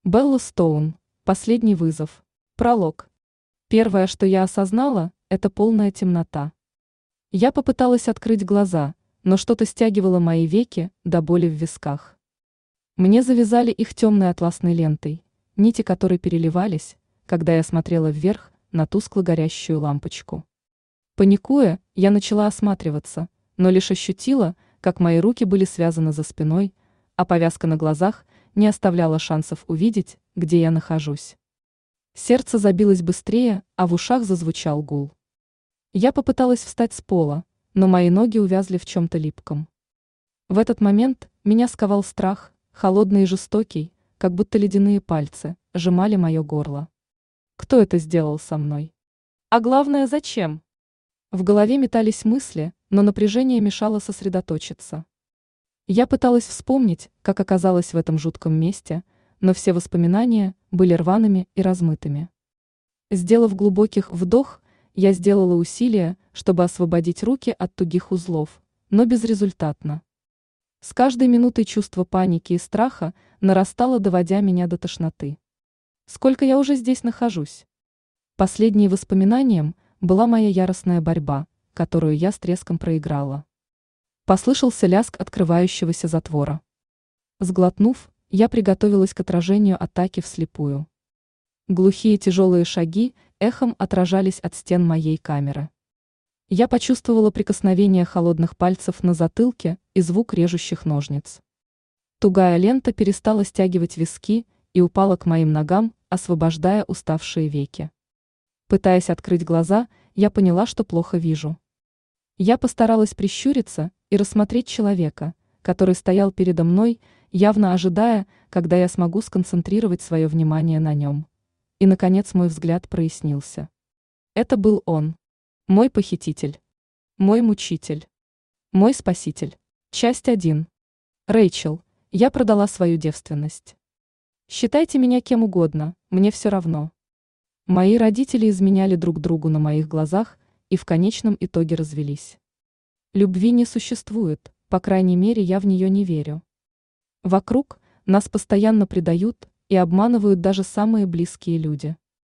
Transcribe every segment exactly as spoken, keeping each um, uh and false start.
Белла Стоун. Последний вызов. Пролог. Первое, что я осознала, это полная темнота. Я попыталась открыть глаза, но что-то стягивало мои веки до боли в висках. Мне завязали их темной атласной лентой, нити которой переливались, когда я смотрела вверх на тускло горящую лампочку. Паникуя, я начала осматриваться, но лишь ощутила, как мои руки были связаны за спиной, а повязка на глазах не оставляла шансов увидеть, где я нахожусь. Сердце забилось быстрее, а в ушах зазвучал гул. Я попыталась встать с пола, но мои ноги увязли в чем-то липком. В этот момент меня сковал страх, холодный и жестокий, как будто ледяные пальцы сжимали мое горло. Кто это сделал со мной? А главное, зачем? В голове метались мысли, но напряжение мешало сосредоточиться. Я пыталась вспомнить, как оказалась в этом жутком месте, но все воспоминания были рваными и размытыми. Сделав глубоких вдох, я сделала усилие, чтобы освободить руки от тугих узлов, но безрезультатно. С каждой минутой чувство паники и страха нарастало, доводя меня до тошноты. Сколько я уже здесь нахожусь? Последним воспоминанием была моя яростная борьба, которую я с треском проиграла. Послышался лязг открывающегося затвора. Сглотнув, я приготовилась к отражению атаки вслепую. Глухие тяжелые шаги эхом отражались от стен моей камеры. Я почувствовала прикосновение холодных пальцев на затылке и звук режущих ножниц. Тугая лента перестала стягивать виски и упала к моим ногам, освобождая уставшие веки. Пытаясь открыть глаза, я поняла, что плохо вижу. Я постаралась прищуриться и рассмотреть человека, который стоял передо мной, явно ожидая, когда я смогу сконцентрировать свое внимание на нем. И, наконец, мой взгляд прояснился. Это был он. Мой похититель. Мой мучитель. Мой спаситель. Часть один. Рэйчел, я продала свою девственность. Считайте меня кем угодно, мне все равно. Мои родители изменяли друг другу на моих глазах и в конечном итоге развелись. Любви не существует, по крайней мере, я в нее не верю. Вокруг нас постоянно предают и обманывают даже самые близкие люди.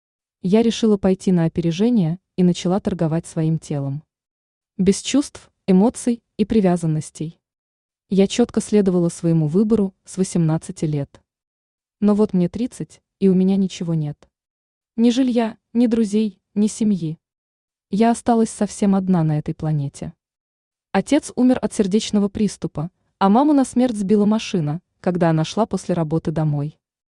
Я решила пойти на опережение и начала торговать своим телом. Без чувств, эмоций и привязанностей. Я четко следовала своему выбору с восемнадцати лет. Но вот мне тридцать, и у меня ничего нет. Ни жилья, ни друзей, ни семьи. Я осталась совсем одна на этой планете. Отец умер от сердечного приступа, а маму на смерть сбила машина, когда она шла после работы домой.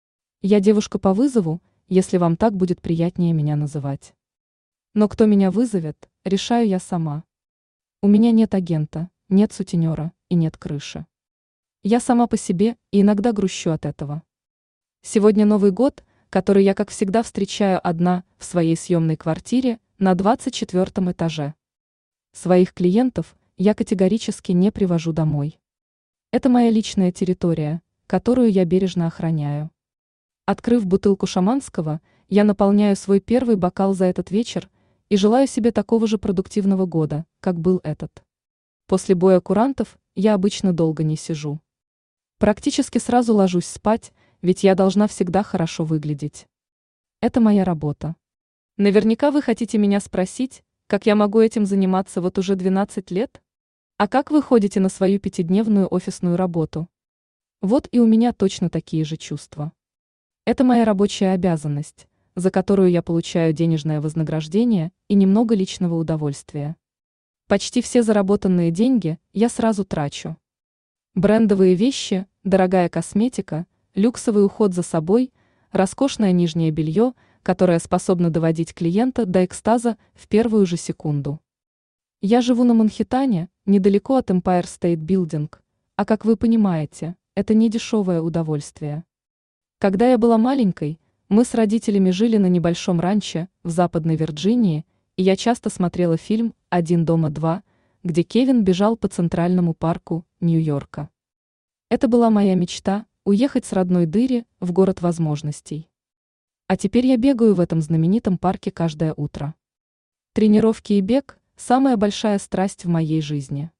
Я девушка по вызову, если вам так будет приятнее меня называть. Но кто меня вызовет, решаю я сама. У меня нет агента, нет сутенера и нет крыши. Я сама по себе и иногда грущу от этого. Сегодня Новый год, который я, как всегда, встречаю одна в своей съемной квартире на двадцать четвёртом этаже. Своих клиентов я категорически не привожу домой. Это моя личная территория, которую я бережно охраняю. Открыв бутылку шампанского, я наполняю свой первый бокал за этот вечер и желаю себе такого же продуктивного года, как был этот. После боя курантов я обычно долго не сижу. Практически сразу ложусь спать, ведь я должна всегда хорошо выглядеть. Это моя работа. Наверняка вы хотите меня спросить, как я могу этим заниматься вот уже двенадцать лет? А как вы ходите на свою пятидневную офисную работу? Вот и у меня точно такие же чувства. Это моя рабочая обязанность, за которую я получаю денежное вознаграждение и немного личного удовольствия. Почти все заработанные деньги я сразу трачу. Брендовые вещи, дорогая косметика, люксовый уход за собой, роскошное нижнее белье, которое способно доводить клиента до экстаза в первую же секунду. Я живу на Манхэттене, недалеко от Empire State Building, а как вы понимаете, это не дешевое удовольствие. Когда я была маленькой, мы с родителями жили на небольшом ранчо в Западной Вирджинии, и я часто смотрела фильм «Один дома два», где Кевин бежал по Центральному парку Нью-Йорка. Это была моя мечта – уехать с родной дыри в город возможностей. А теперь я бегаю в этом знаменитом парке каждое утро. Тренировки и бег – самая большая страсть в моей жизни.